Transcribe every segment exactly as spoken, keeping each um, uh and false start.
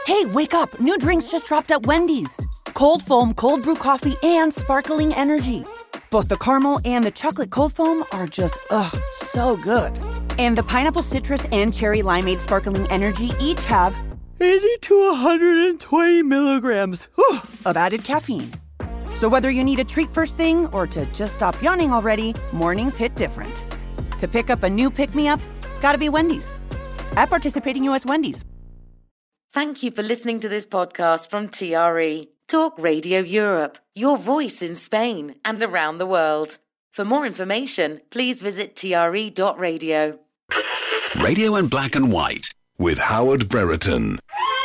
Hey, wake up. New drinks just dropped at Wendy's. Cold foam, cold brew coffee, and sparkling energy. Both the caramel and the chocolate cold foam are just, ugh, so good. And the pineapple citrus and cherry limeade sparkling energy each have eighty to one hundred twenty milligrams whew, of added caffeine. So whether you need a treat first thing or to just stop yawning already, mornings hit different. To pick up a new pick-me-up, gotta be Wendy's. At participating U S Wendy's. Thank you for listening to this podcast from T R E, Talk Radio Europe, your voice in Spain and around the world. For more information, please visit T R E dot radio. Radio in Black and White with Howard Brereton.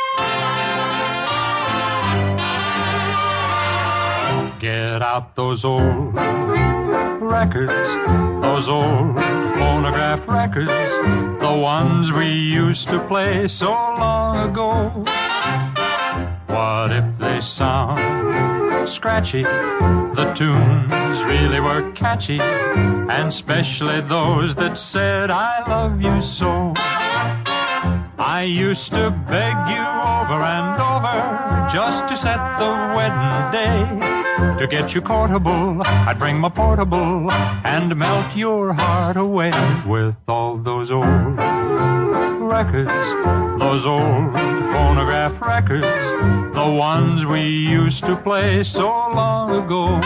Get out those old records, those old phonograph records, the ones we used to play so long ago. What if they sound scratchy? The tunes really were catchy, and especially those that said I love you so. I used to beg you over and over just to set the wedding day. To get you courtable, I'd bring my portable and melt your heart away with all those old records, those old phonograph records, the ones we used to play so long ago.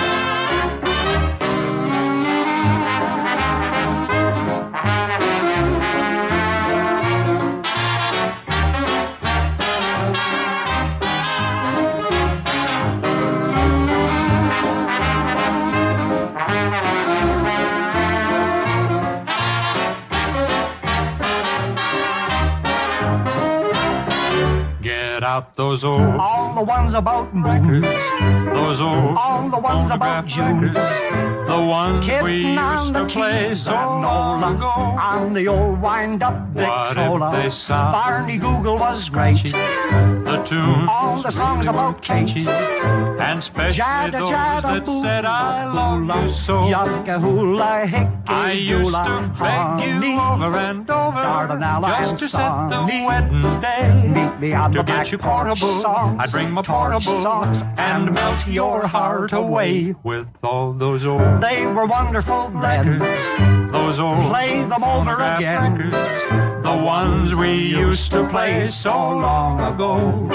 Out those old all the ones about records, those old all the ones about June, records, the ones Kitten we used to play so long ago. On the old wind-up Victrola, what if they sound Barney Google was great. The tunes all the songs really about catchy, and especially jada, those jada, that boo, said I love hula, you so. Yaka hula, hickey, I used hula, to beg you honey, over and over Dardanella just to set the Sonny. wedding day. Meet me on To the get back you porch portable, songs, I'd bring my torch portable songs, and melt your heart away with all those old They were wonderful then. records, those old Play them over phonograph again. records, the ones we used to play so long ago.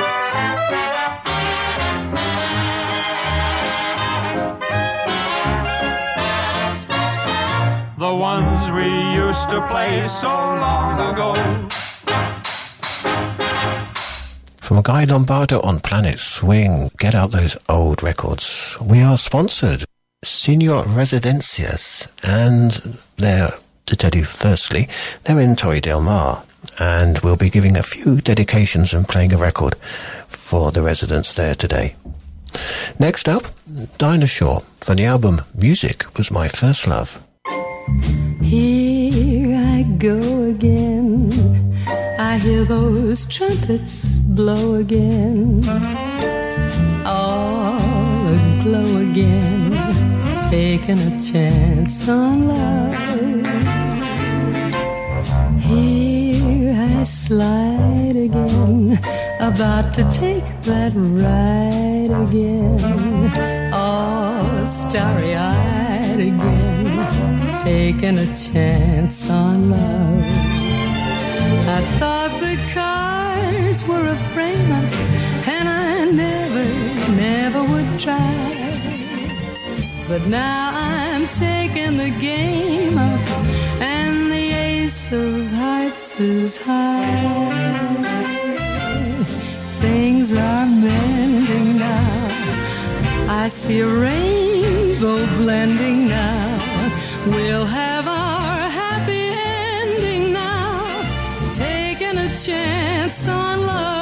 The ones we used to play so long ago. From Guy Lombardo on Planet Swing, get out those old records. We are sponsored, Senior Residencias, and they're, to tell you firstly, they're in Torre del Mar, and we'll be giving a few dedications and playing a record for the residents there today. Next up, Dinah Shore for the album Music Was My First Love. Here I go again, I hear those trumpets blow again, all aglow again, taking a chance on love. Here I slide again, about to take that ride again, all starry-eyed again, taking a chance on love. I thought the cards were a frame-up, and I never, never would try. But now I'm taking the game up, and the ace of hearts is high. Things are mending now, I see a rainbow blending now. We'll have our happy ending now, taking a chance on love.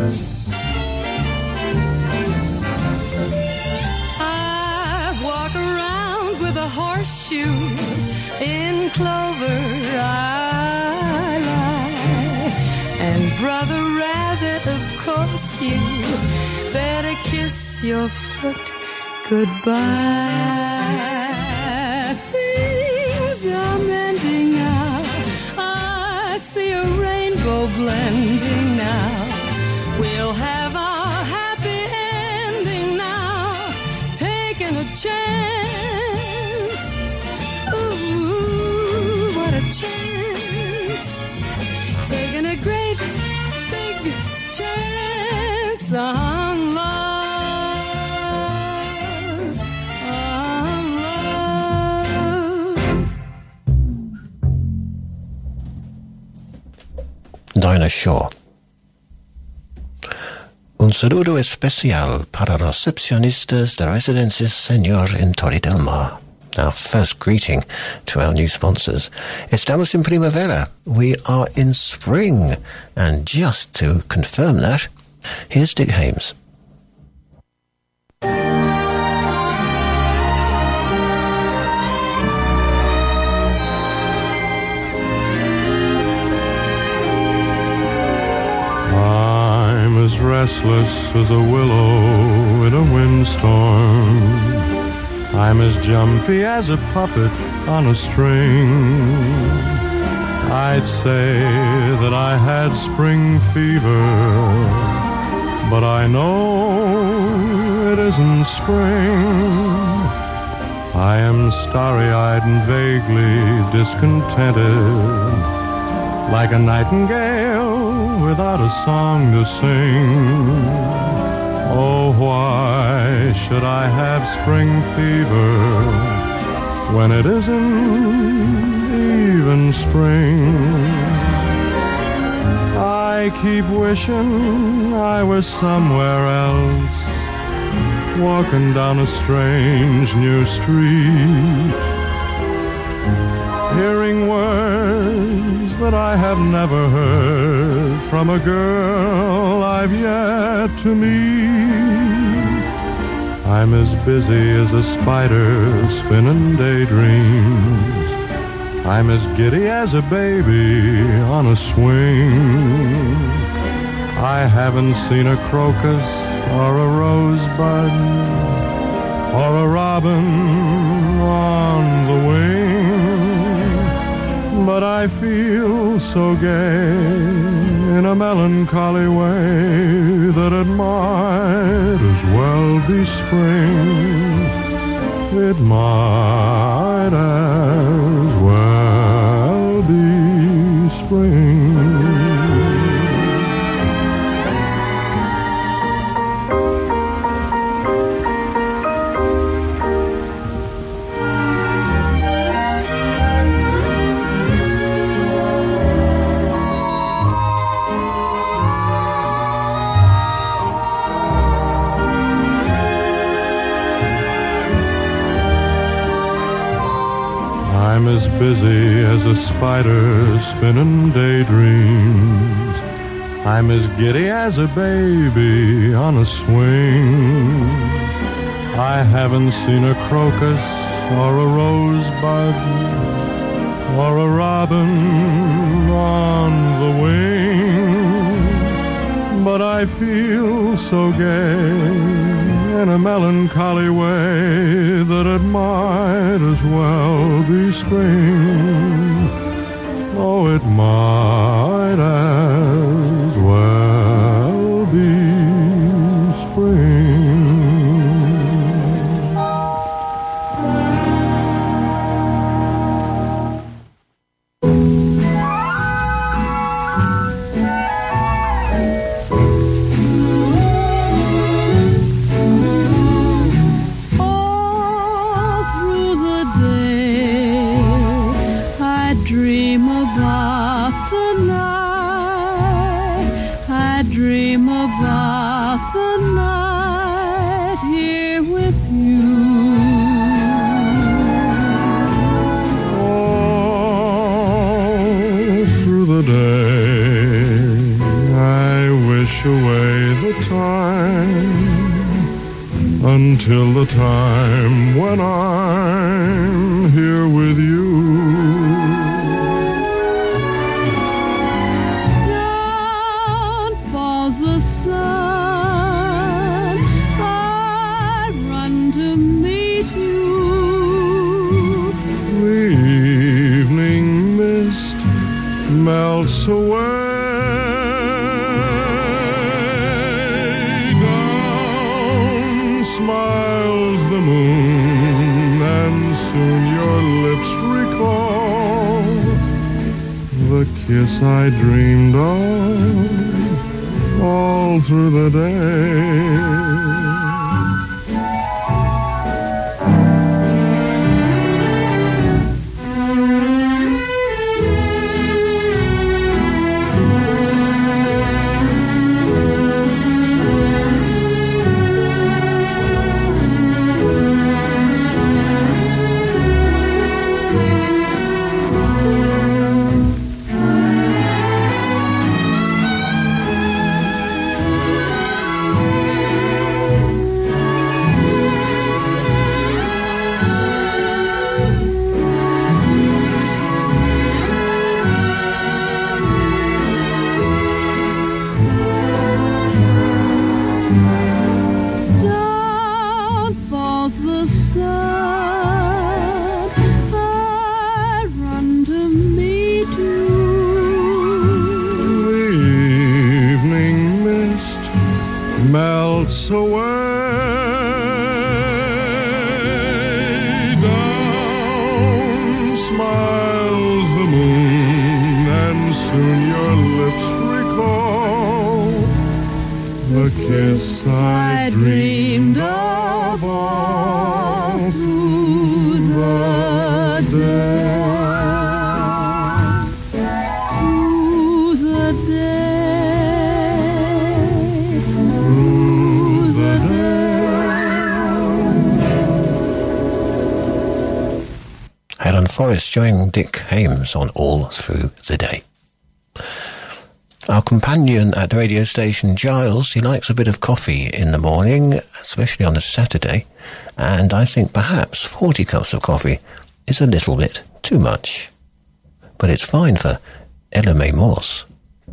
I walk around with a horseshoe in clover I lie. And Brother Rabbit, of course you better kiss your foot goodbye. Things are mending now. I see a rainbow blending now. We'll have our happy ending now. Taking a chance. Ooh, what a chance. Taking a great big chance on love. Dinah Shore. Un saludo especial para recepcionistas de Residencias Señor in Torre del Mar. Our first greeting to our new sponsors. Estamos en primavera. We are in spring. And just to confirm that, here's Dick Hames. I'm as restless as a willow in a windstorm. I'm as jumpy as a puppet on a string. I'd say that I had spring fever, but I know it isn't spring. I am starry-eyed and vaguely discontented, like a nightingale without a song to sing. Oh, why should I have spring fever when it isn't even spring? I keep wishing I was somewhere else, walking down a strange new street, hearing words that I have never heard from a girl I've yet to meet. I'm as busy as a spider spinning daydreams. I'm as giddy as a baby on a swing. I haven't seen a crocus or a rosebud or a robin on the wing, but I feel so gay in a melancholy way that it might as well be spring. It might as well be spring. I'm as busy as a spider spinning daydreams. I'm as giddy as a baby on a swing. I haven't seen a crocus or a rosebud or a robin on the wing, but I feel so gay in a melancholy way that it might as well be spring. Oh, it might as well be spring. away the time until the time when I'm here with you. Down falls the sun, I run to meet you. The evening mist melts away. Smiles the moon, and soon your lips recall the kiss I dreamed of all through the day. Melts away, down smiles the moon, and soon your lips recall the kiss I dreamed of all through the day. Helen Forrest joining Dick Haymes on All Through the Day. Our companion at the radio station, Giles, he likes a bit of coffee in the morning, especially on a Saturday, and I think perhaps forty cups of coffee is a little bit too much. But it's fine for Ella Mae Morse.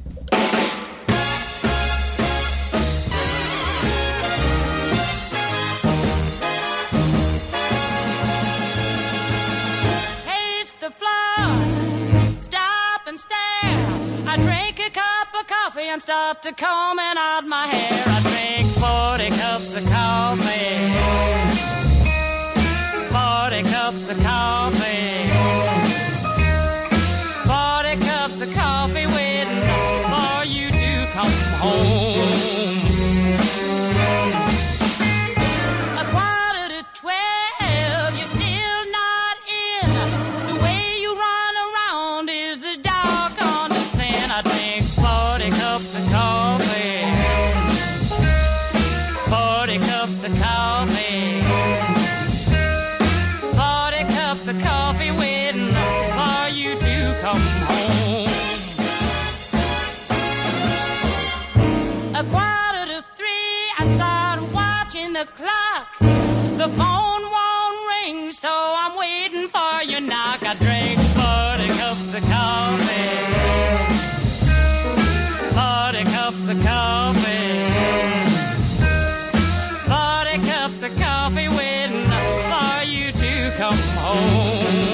And start to combing out my hair. I drink forty cups of coffee, forty cups of coffee, forty cups of coffee waiting for you to come home. A quarter to twelve, you're still not in. The way you run around is the dark on the sin. I drink forty cups of coffee, forty cups of coffee, forty cups of coffee waiting for you to come home. A quarter to three, I start watching the clock. The phone won't ring, so I'm waiting for your knock. I drink forty cups of coffee, forty cups of coffee, forty cups of coffee waiting for you to come home.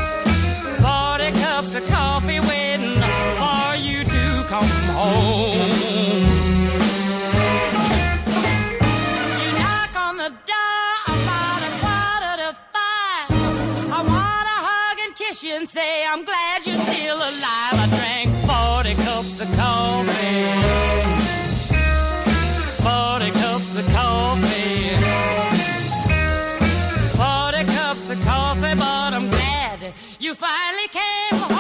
Forty cups of coffee waiting for you to come home. and say I'm glad you're still alive. I drank forty cups of coffee, forty cups of coffee, forty cups of coffee, but I'm glad you finally came home.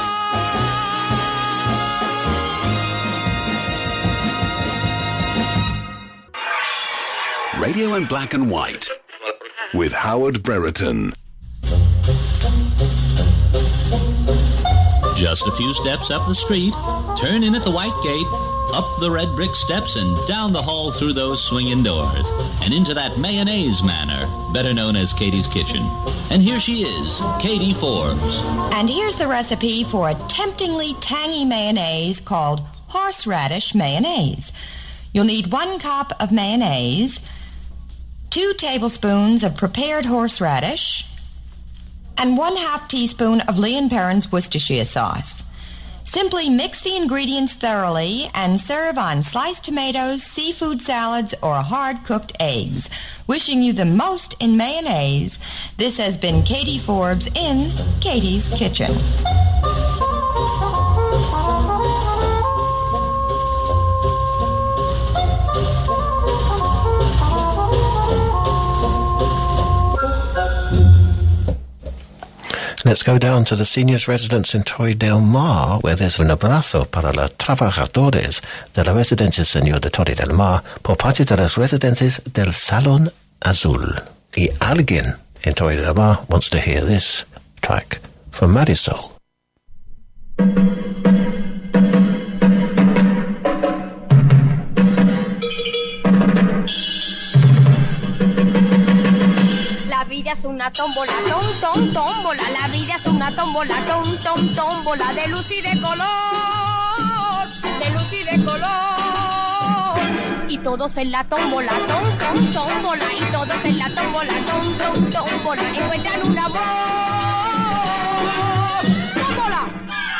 Radio in Black and White with Howard Brereton. Just a few steps up the street, turn in at the white gate, up the red brick steps and down the hall through those swinging doors, and into that mayonnaise manor, better known as Katie's Kitchen. And here she is, Katie Forbes. And here's the recipe for a temptingly tangy mayonnaise called horseradish mayonnaise. You'll need one cup of mayonnaise, two tablespoons of prepared horseradish, and one half teaspoon of Lee and Perrins Worcestershire sauce. Simply mix the ingredients thoroughly and serve on sliced tomatoes, seafood salads, or hard-cooked eggs. Wishing you the most in mayonnaise, this has been Katie Forbes in Katie's Kitchen. Let's go down to the seniors' residence in Torre del Mar, where there's un abrazo para los trabajadores de la residencia Señor de Torre del Mar por parte de los residentes del Salón Azul. Y alguien in Torre del Mar wants to hear this track from Marisol. La vida es una tómbola, tom, tom, tómbola. La vida es una tómbola, tom, tom, tómbola. De luz y de color, de luz y de color. Y todos en la tómbola, tom, tom, tómbola. Y todos en la tómbola, tom, tom, tómbola. Encuentran un amor. ¡Tómbola!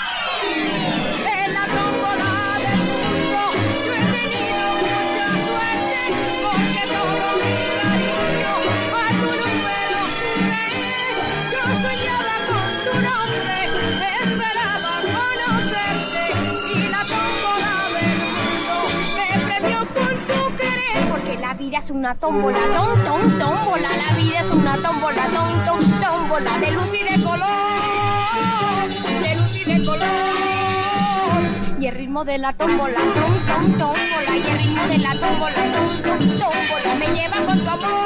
En la tómbola del mundo yo he tenido mucha suerte, porque todo mi cariño a tu número jugué. Yo soñaba con tu nombre, esperaba conocerte, y la tómbola del mundo me premió con tu querer, porque la vida es una tómbola, tom, tom, tómbola. La vida es una tómbola, tom, tom, tómbola. De luz y de color, de luz y de color. Y el ritmo de la tómbola, tom, tom, tómbola. Y el ritmo de la tómbola, tom, tom, tómbola. Me lleva con tu amor.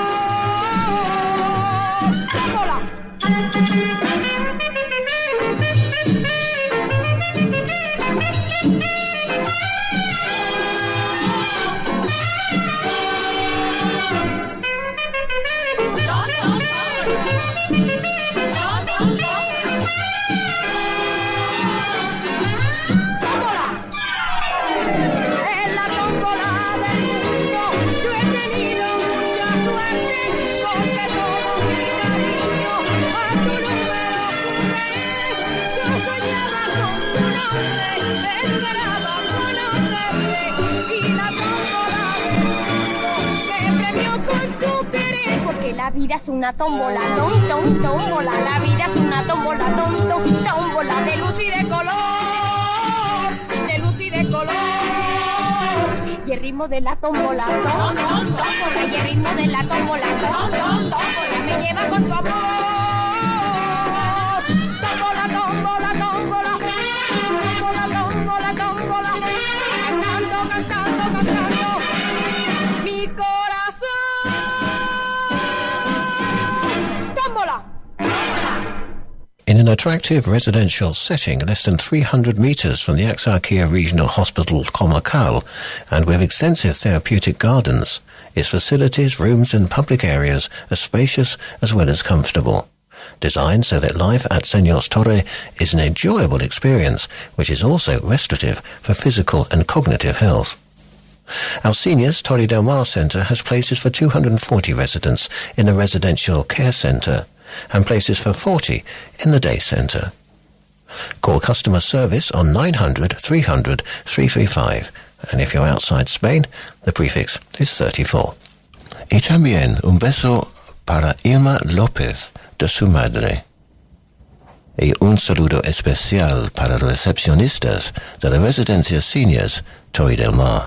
¡Tómbola! En la tómbola del mundo yo he tenido mucha suerte, porque todo mi cariño a tu número jugué. Yo soñaba con tu nombre, esperaba conocerte, y la tómbola del mundo me premió con tu querer, porque la vida es una tómbola, tom, tom, tómbola. La vida es una tómbola, tom, tom, tómbola. De luz y de color, de luz y de color. Y el ritmo de la tómbola, tom, tom, tómbola. Y el ritmo de la tómbola, tom, tom, tómbola. Me lleva con tu amor. Tómbola, tómbola, tómbola. Tómbola, tómbola, tómbola. Cantando, cantando, cantando. Mi corazón. Tómbola. In an attractive residential setting less than three hundred metres from the Axarquia Regional Hospital Comarcal, and with extensive therapeutic gardens, its facilities, rooms and public areas are spacious as well as comfortable. Designed so that life at Señor's Torre is an enjoyable experience, which is also restorative for physical and cognitive health. Our seniors Torre del Mar Centre has places for two hundred forty residents in the residential care centre, and places for forty in the day centre. Call customer service on nine hundred, three hundred, three three five, and if you're outside Spain, the prefix is thirty-four. Y también un beso para Irma López de su madre. Y un saludo especial para los recepcionistas de la Residencia Seniors Torre del Mar.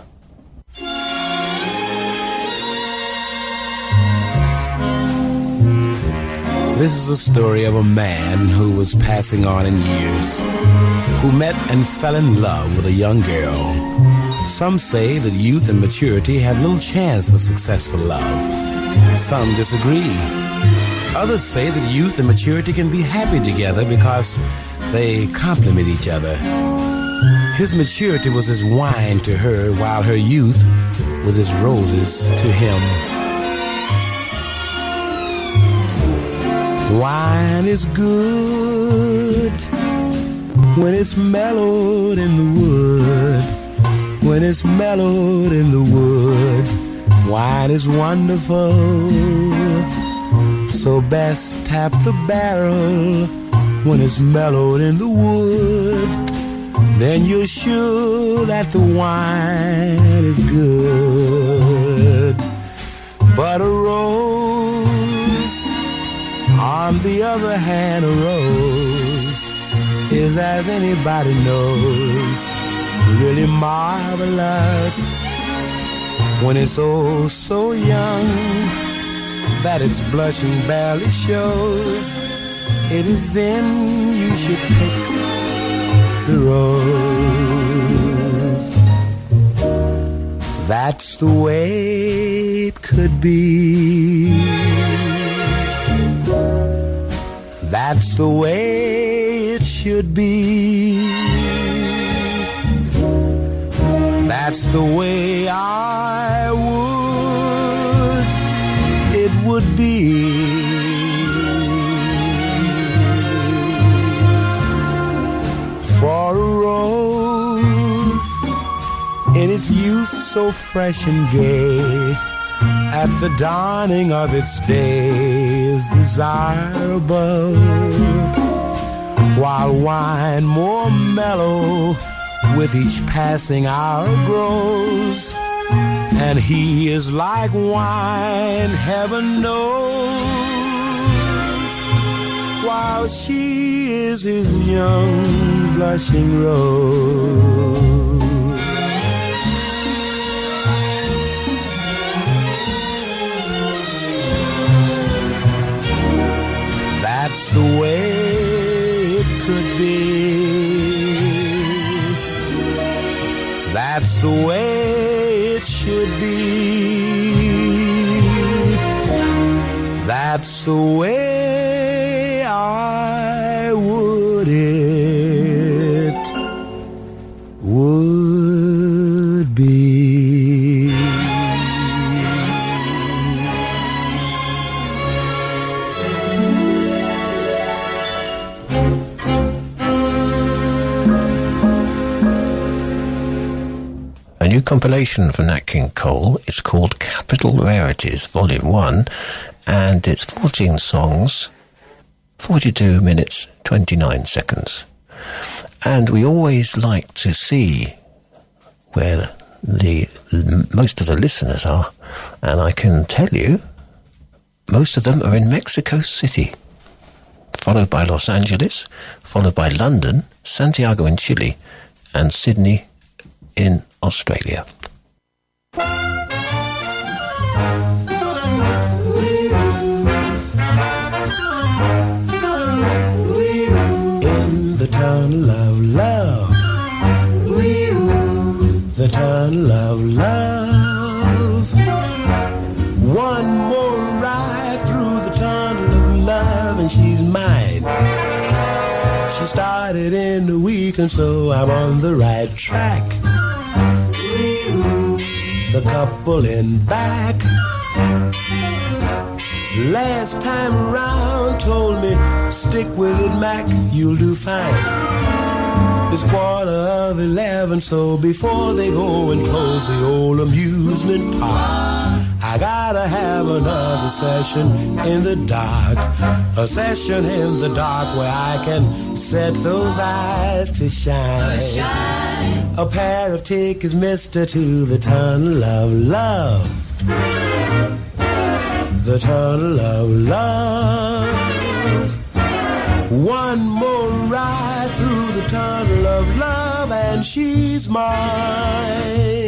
This is a story of a man who was passing on in years, who met and fell in love with a young girl. Some say that youth and maturity have little chance for successful love. Some disagree. Others say that youth and maturity can be happy together because they complement each other. His maturity was as wine to her, while her youth was as roses to him. Wine is good when it's mellowed in the wood. When it's mellowed in the wood, wine is wonderful. So best tap the barrel when it's mellowed in the wood. Then you're sure that the wine is good. But a rose, on the other hand, a rose is, as anybody knows, really marvelous when it's oh so young that its blushing barely shows. It is then you should pick the rose. That's the way it could be. That's the way it should be. That's the way I would, it would be. For a rose in its youth so fresh and gay, at the dawning of its day is desirable, while wine more mellow with each passing hour grows, and he is like wine, heaven knows, while she is his young blushing rose. That's the way it could be. That's the way it should be. That's the way I would it would be. A new compilation for Nat King Cole. It's called Capital Rarities Volume one, and it's fourteen songs, forty-two minutes, twenty-nine seconds. And we always like to see where the most of the listeners are, and I can tell you most of them are in Mexico City, followed by Los Angeles, followed by London, Santiago in Chile, and Sydney in Australia. In the tunnel of love, the tunnel of love, one more ride through the tunnel of love, and she's mine. She started in the week, and so I'm on the right track. The couple in back last time around told me, stick with it, Mac, you'll do fine. It's quarter of eleven, so before they go and close the old amusement park, I gotta have another session in the dark, a session in the dark where I can set those eyes to shine. A pair of tickets, mister, to the tunnel of love. The tunnel of love. One more ride through the tunnel of love and she's mine.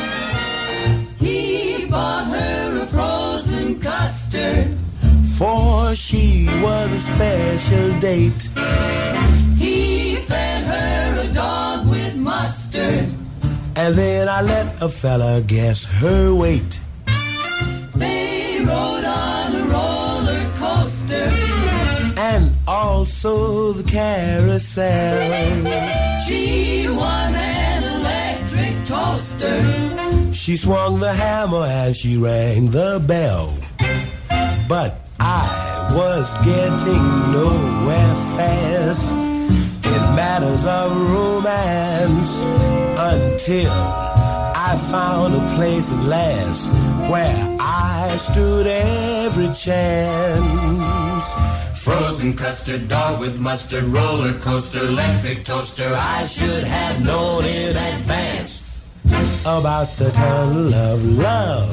He bought her a frozen custard, for she was a special date. He fed her a dog with mustard, and then I let a fella guess her weight. They rode on a roller coaster, and also the carousel. She won an electric toaster. She swung the hammer and she rang the bell. But I was getting nowhere fast in matters of romance until I found a place at last where I stood every chance. Frozen custard, dog with mustard, roller coaster, electric toaster. I should have known in advance about the tunnel of love.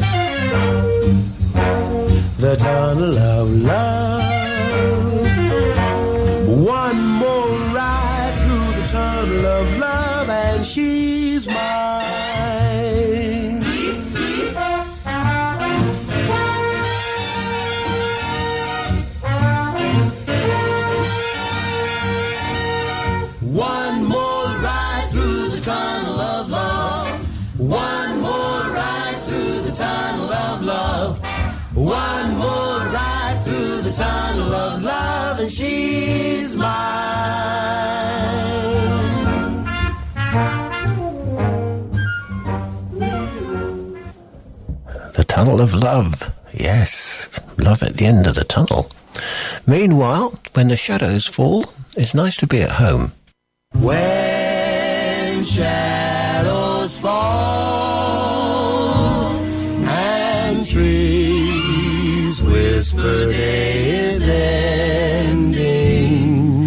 The tunnel of love. One more ride through the tunnel of love and she's mine. One more ride through the tunnel of love. One more ride through the tunnel of love. One more ride through the tunnel of love and she's mine. The tunnel of love. Yes, love at the end of the tunnel. Meanwhile, when the shadows fall, it's nice to be at home. When shadows fall and trees whisper day is ending,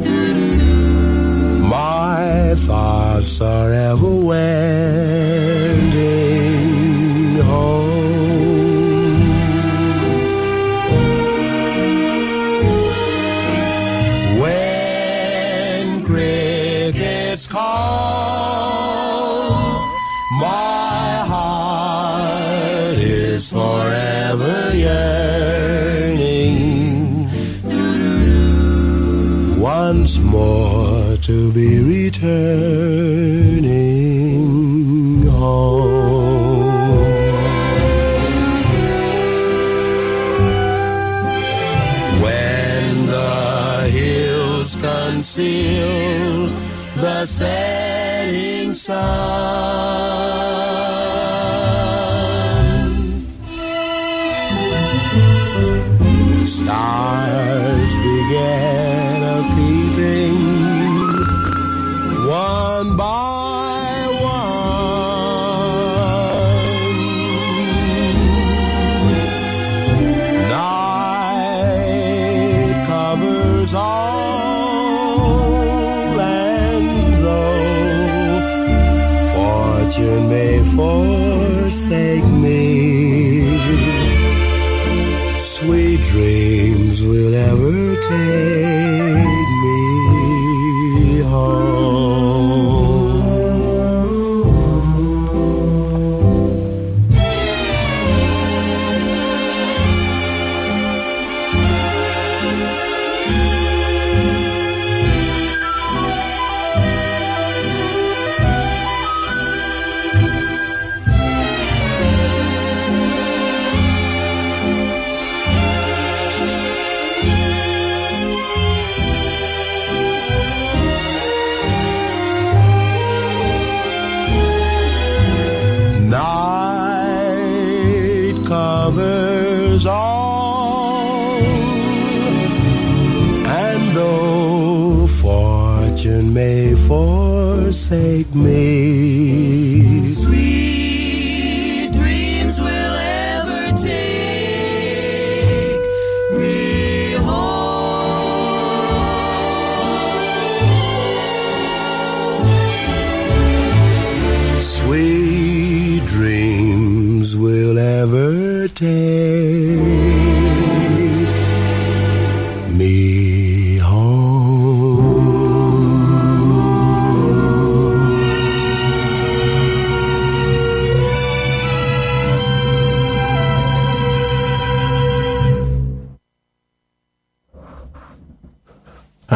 my thoughts are ever wending home. When crickets call, my heart is forever yearning once more to be returning home. When the hills conceal the setting sun, stars began a-peeping one by one. Night covers all, and though fortune may forsake me, sweet dreams will ever take me home. Night covers all, and though fortune may forsake me, sweet dreams will ever take me home. Sweet dreams will ever take me home.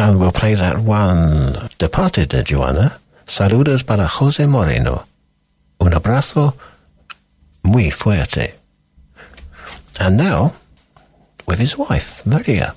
And we'll play that one, Departed de Joanna. Saludos para Jose Moreno. Un abrazo muy fuerte. And now, with his wife, Maria.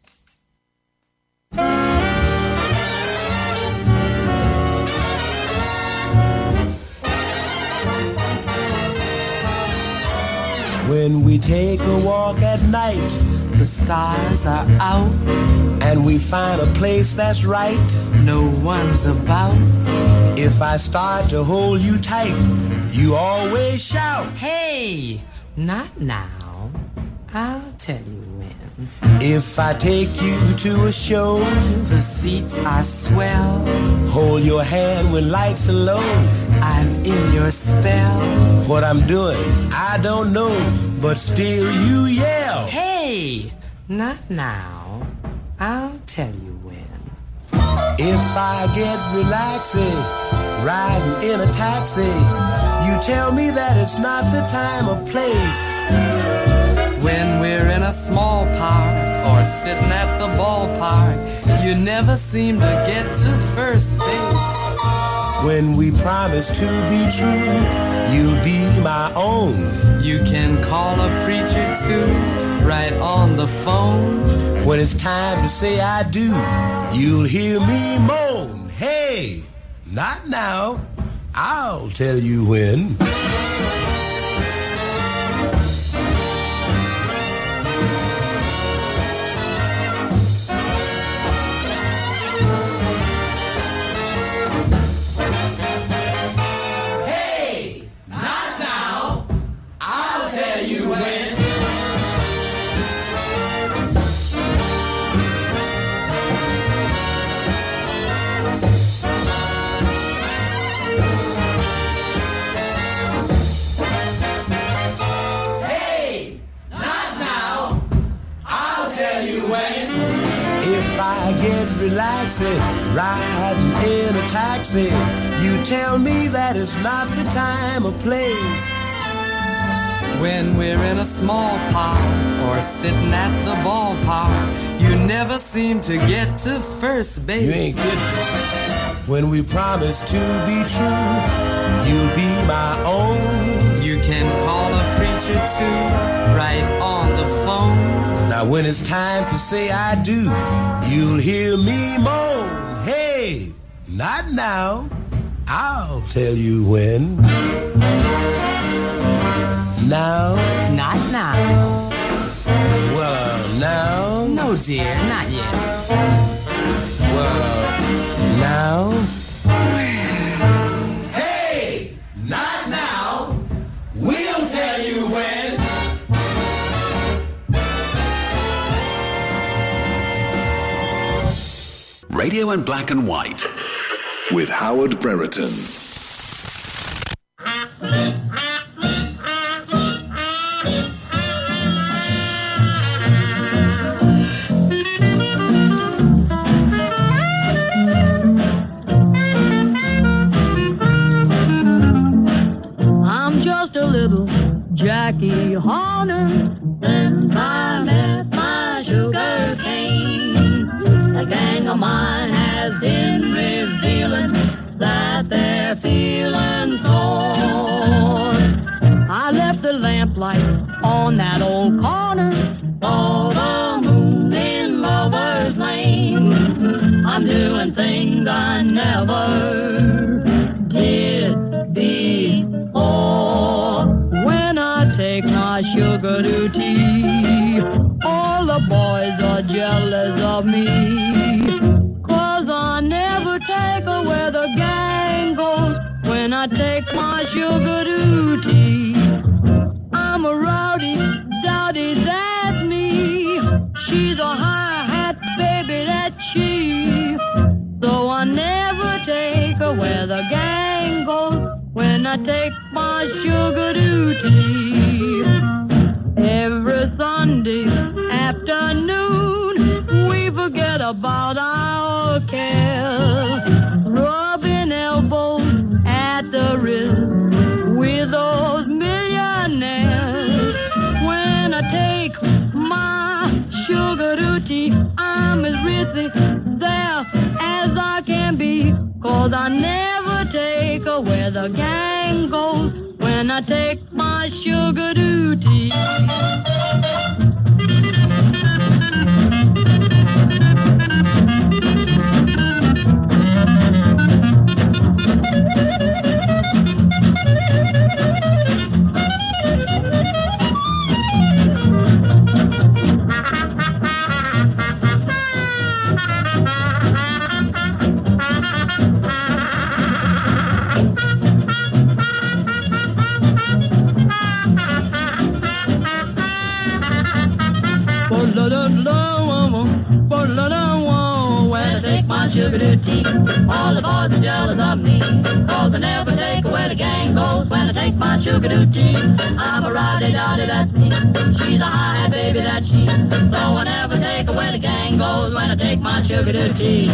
When we take a walk at night, the stars are out, and we find a place that's right, no one's about. If I start to hold you tight, you always shout, hey, not now, I'll tell you when. If I take you to a show, the seats are swell, hold your hand when lights are low, I'm in your spell. What I'm doing, I don't know, but still you yell, hey, not now, I'll tell you when. If I get relaxing, riding in a taxi, you tell me that it's not the time or place. When we're in a small park or sitting at the ballpark, you never seem to get to first base. When we promise to be true, you'll be my own. You can call a preacher too, right on the phone. When it's time to say I do, you'll hear me moan. Hey, not now, I'll tell you when. Relaxing, riding in a taxi, you tell me that it's not the time or place. When we're in a small park or sitting at the ballpark, you never seem to get to first base. You ain't kidding. When we promise to be true, you'll be my own. You can call a preacher too, right on the phone. Now when it's time to say I do, you'll hear me moan. Hey, not now, I'll tell you when. Now? Not now. Well, uh, now? No, dear, not yet. Well, uh, now? Hey, not now. We'll tell you when. Radio in Black and White with Howard Brereton. I'm just a little Jackie Horner, and I met my sugar cane. A gang of mine has been revealing that they're feeling torn. I left the lamplight on that old corner for the moon in Lover's Lane. I'm doing things I never did before. When I take my sugar to tea, all the boys are jealous of me, 'cause I never take her where the gang goes when I take my sugar to tea. I'm a rowdy, dowdy, that's me. She's a high-hat baby, that's she. So I never take her where the gang goes when I take my sugar to tea. Every Sunday afternoon, we forget about our cares, rubbing elbows at the wrist with those millionaires. When I take my sugar to tea, I'm as ritzy, 'cause I never take her where the gang goes when I take my sugar to tea. When I take my sugar to tea, all the boys are jealous of me, 'cause I never take where the gang goes when I take my sugar to tea. I'm a roddy-dotty, that's me. She's a high baby, that's she. So I never take her where the gang goes when I take my sugar to tea.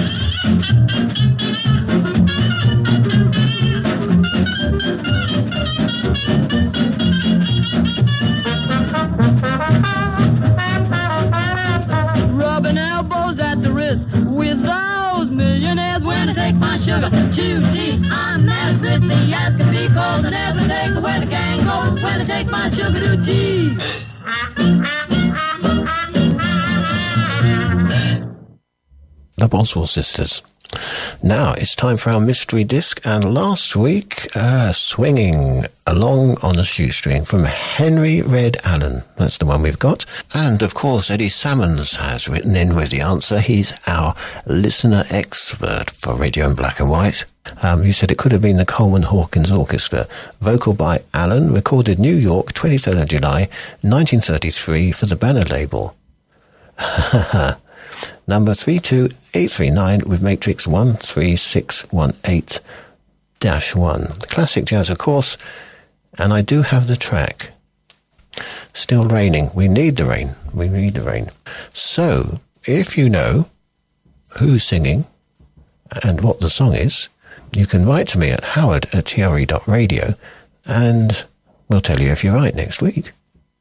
Rubbing elbows at the wrist with those millionaires when I take my sugar to tea. I'm as with me as can be, 'cause I never take where the gang goes when I take my sugar to tea. The Boswell Sisters. Now it's time for our mystery disc, and last week, uh, Swinging Along on a Shoestring from Henry Red Allen. That's the one we've got. And of course, Eddie Salmons has written in with the answer. He's our listener expert for Radio in Black and White. Um, you said it could have been the Coleman Hawkins Orchestra. Vocal by Allen, recorded New York, twenty-third of July, nineteen thirty-three for the Banner label. Number three two eight three nine with matrix one three six one eight dash one. Classic jazz, of course, and I do have the track. Still raining. We need the rain. We need the rain. So, if you know who's singing and what the song is, you can write to me at howard at t r e dot radio, and we'll tell you if you're right next week.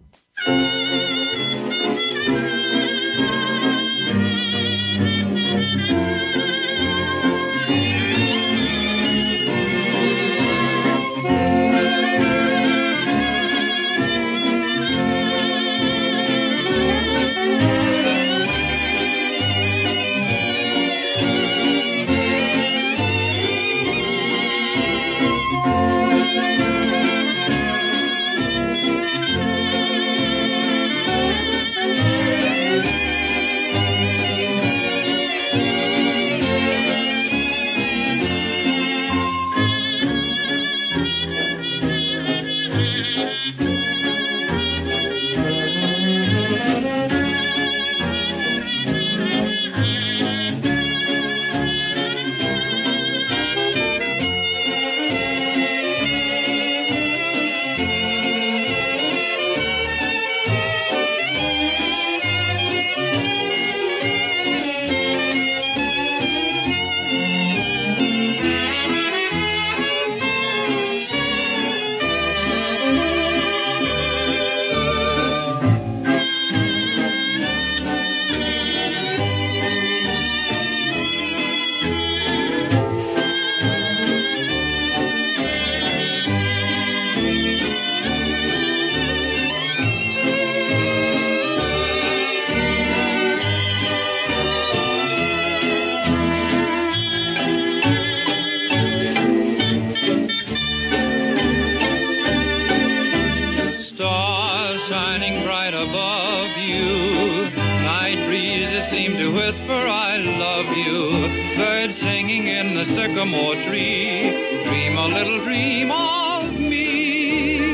Sycamore tree, dream a little dream of me.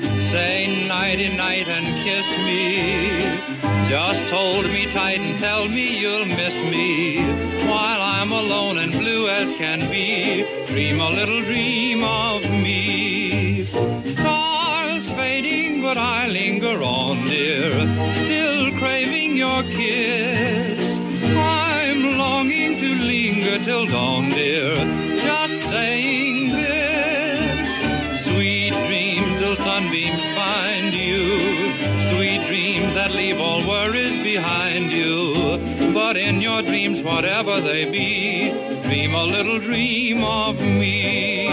Say nighty night and kiss me. Just hold me tight and tell me you'll miss me while I'm alone and blue as can be. Dream a little dream of me. Stars fading, but I linger on, dear, still craving your kiss. I'm longing to linger till dawn, dear, just saying this. Sweet dreams till sunbeams find you, sweet dreams that leave all worries behind you. But in your dreams, whatever they be, dream a little dream of me.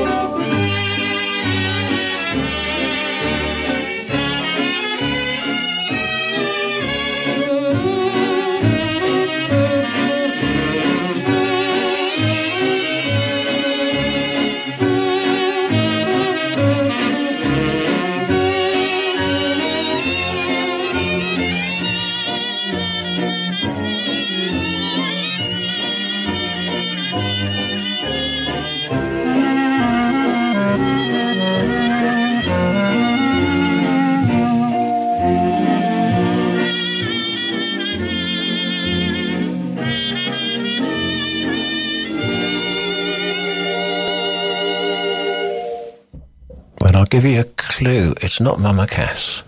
I'll give you a clue. It's not Mama Cass.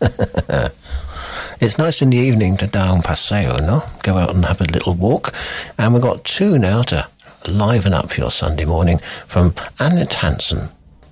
It's nice in the evening to dar un paseo, no? Go out and have a little walk. And we've got two now to liven up your Sunday morning from Annette Hansen.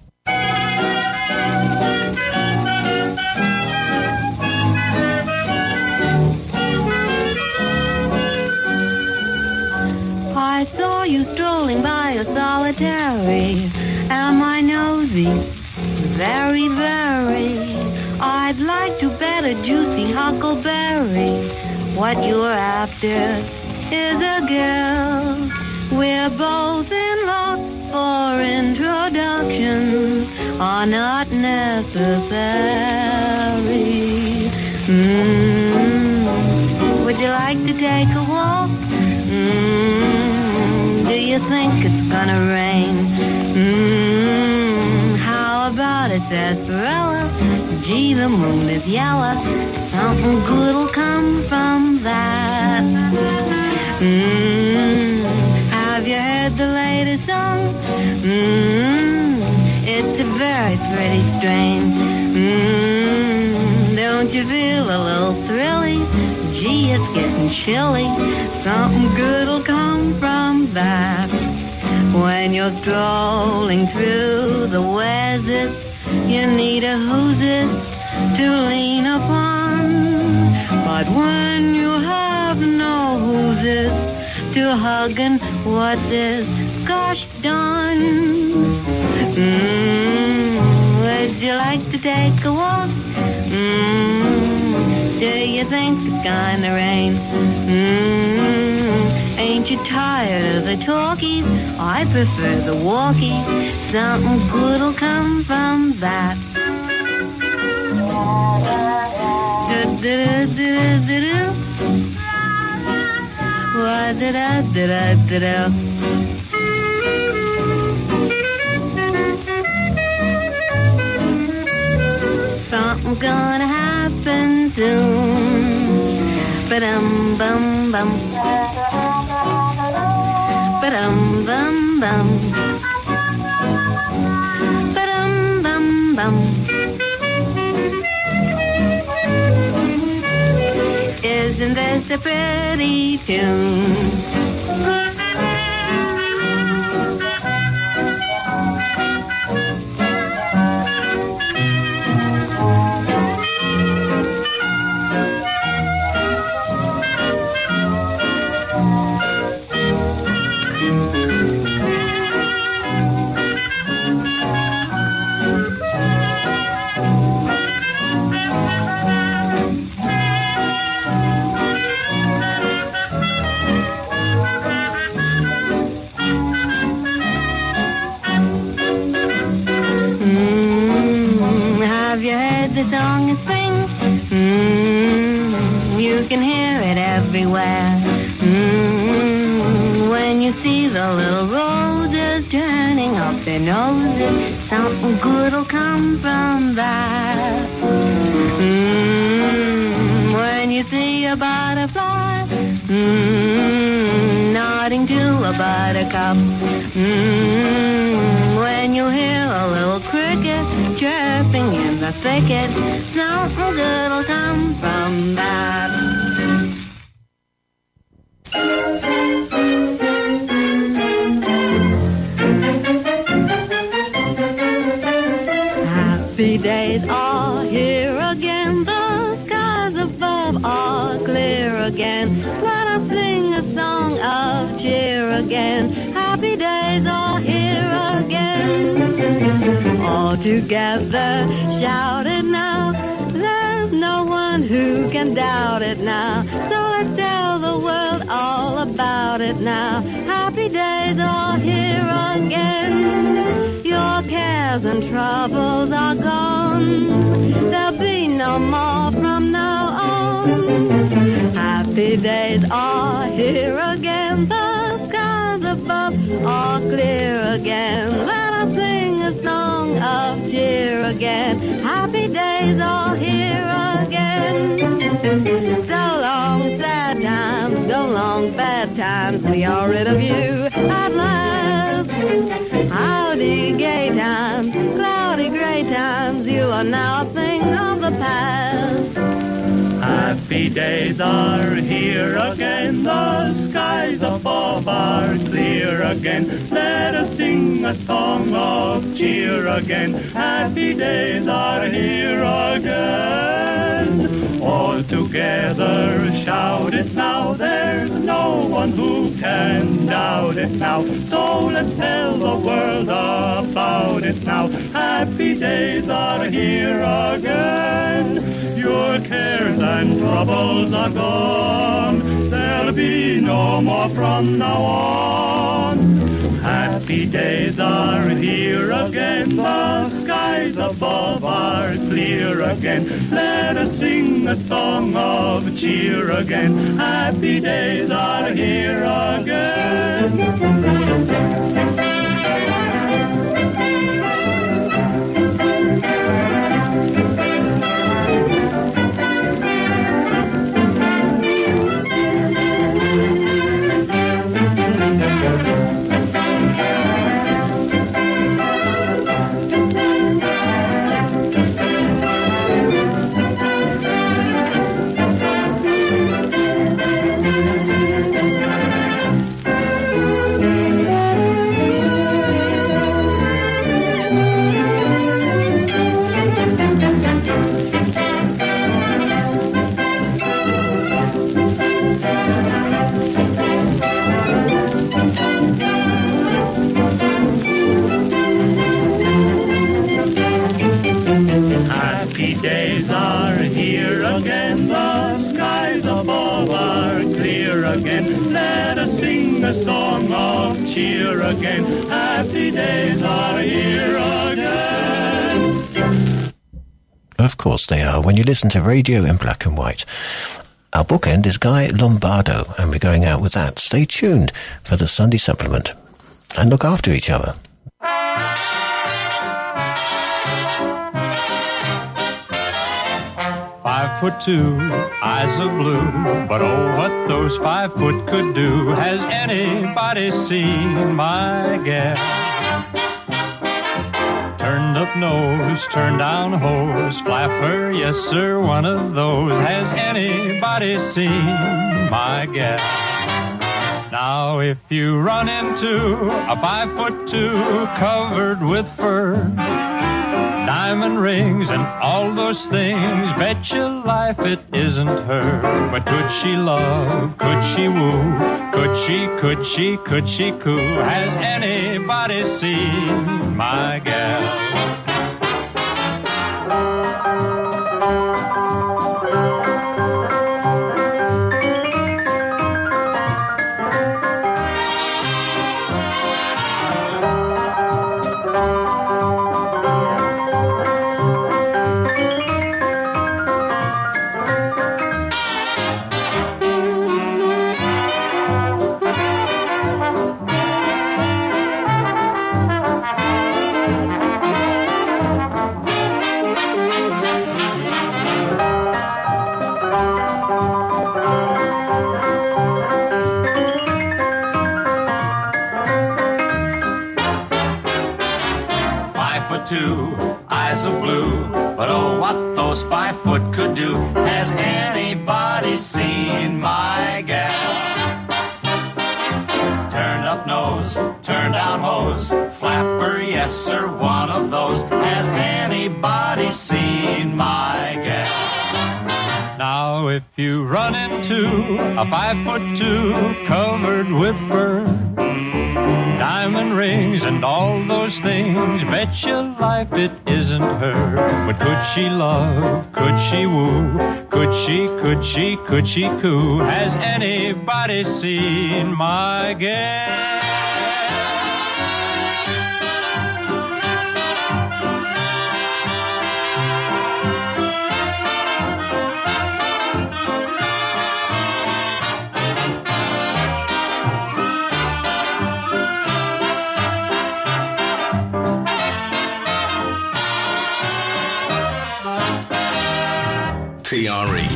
I saw you strolling by a solitary. Am I nosy? Very, very. I'd like to bet a juicy huckleberry. What you're after is a girl. We're both in luck, for introductions are not necessary. Mm. Would you like to take a walk? Mm. Do you think it's gonna rain? Mm. How about it, sarsaparilla? Gee, the moon is yellow. Something good'll come from that. Mm. Have you heard the latest song? Mm. It's a very pretty strain. Mm. Don't you feel a little thrilly? Gee, it's getting chilly. Something good'll come from that. When you're strolling through the Wessex, you need a who's it to lean upon. But when you have no who's it to hug and what's this, gosh darn. Mm, would you like to take a walk? Mm, do you think it's gonna rain? Mm, ain't you tired of the talkies? I prefer the walkies. Something good'll come from that. Do-do-do-do-do-do. Wa-da-da-da-da-da-da. Something's gonna happen soon. Ba-dum-bum-bum. Ba-dum-bum-bum. Ba-dum-bum-bum. Isn't this a pretty tune? The song in spring, mm, you can hear it everywhere. Mm, when you see the little roses turning up their noses, something good'll come from that. Mm, when you see a butterfly mm, nodding to a buttercup, mm, when you hear a little cricket chirping in the thicket, something good'll come from that. Happy days are here again, the skies above are clear again. Let us sing a song of cheer again. Happy days are here again. All together, shout it now. There's no one who can doubt it now. So let's tell the world all about it now. Happy days are here again. Your cares and troubles are gone. There'll be no more from now on. Happy days are here again. The skies above are clear again. Let us sing a song of cheer again. Happy days are here again. So long, sad times, go long, bad times. We are rid of you at last. Howdy, gay times, cloudy, gray times. You are now a thing of the past. Happy days are here again, the skies above are clear again. Let us sing a song of cheer again. Happy days are here again. All together shout it now, there's no one who can doubt it now. So let's tell the world about it now. Happy days are here again. Your cares and troubles are gone. There'll be no more from now on. Happy days are here again. The skies above are clear again. Let us sing a song of cheer again. Happy days are here again. Again. Happy days are here again. Of course they are, when you listen to radio in black and white. Our bookend is Guy Lombardo, and we're going out with that. Stay tuned for the Sunday supplement. And look after each other. Five foot two, eyes of blue, but oh, what those five foot could do. Has anybody seen my gal? Turned up nose, turned down hose, flapper, yes sir, one of those. Has anybody seen my gal? Now if you run into a five foot two covered with fur, diamond rings and all those things, bet your life it isn't her. But could she love, could she woo, could she, could she, could she coo? Has anybody seen my gal? Two eyes of blue, but oh, what those five foot could do. Has anybody seen my gal? Turned up nose, turned down hose, flapper, yes sir, one of those. Has anybody seen my gal? Now if you run into a five foot two covered with fur, Diamond rings and all those things, bet your life it isn't her. But could she love, could she woo, could she, could she, could she coo? Has anybody seen my gal? T R E.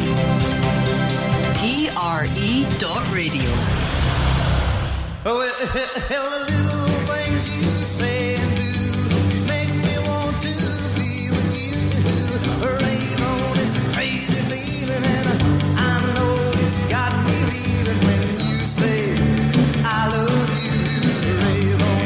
T R E dot radio. Oh, well, the little things you say and do make me want to be with you. Rave on, it's a crazy feeling, and I know it's got me reeling when you say I love you. Rave on.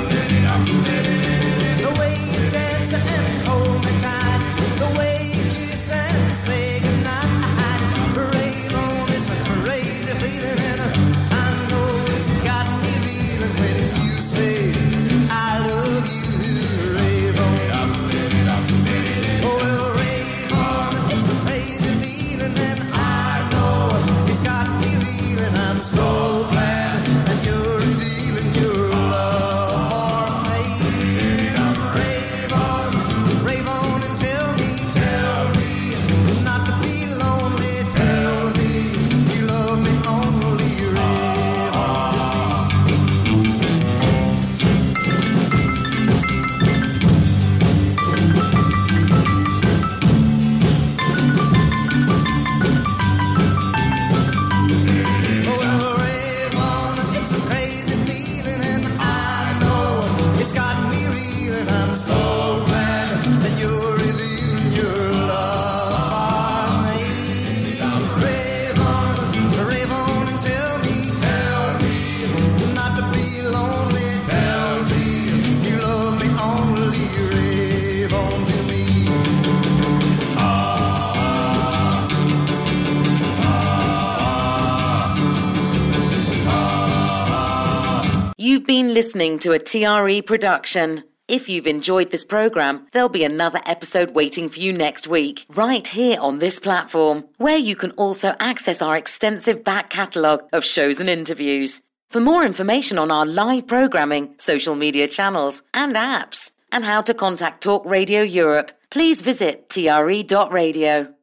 The way you dance and hold me tight, the way you kiss and say goodnight. Rave on, it's a crazy feeling, and I know it's got me reeling when you say I love you. Rave on. Oh, well, rave on, it's a crazy feeling, and I know it's got me reeling. I'm so glad that you're revealing your love for me. Rave on, rave on and tell me, tell me not to be lonely. Tell me you love me only. Rave on. Oh, well, rave on, it's a crazy feeling, and I know it's got me reeling. I'm so glad that you're revealing your love for me. Rave on, rave on and tell me, tell me not to be lonely. Tell me you love me only. Rave on to me. You've been listening to a T R E production. If you've enjoyed this program, there'll be another episode waiting for you next week, right here on this platform, where you can also access our extensive back catalogue of shows and interviews. For more information on our live programming, social media channels and apps, and how to contact Talk Radio Europe, please visit T R E dot radio.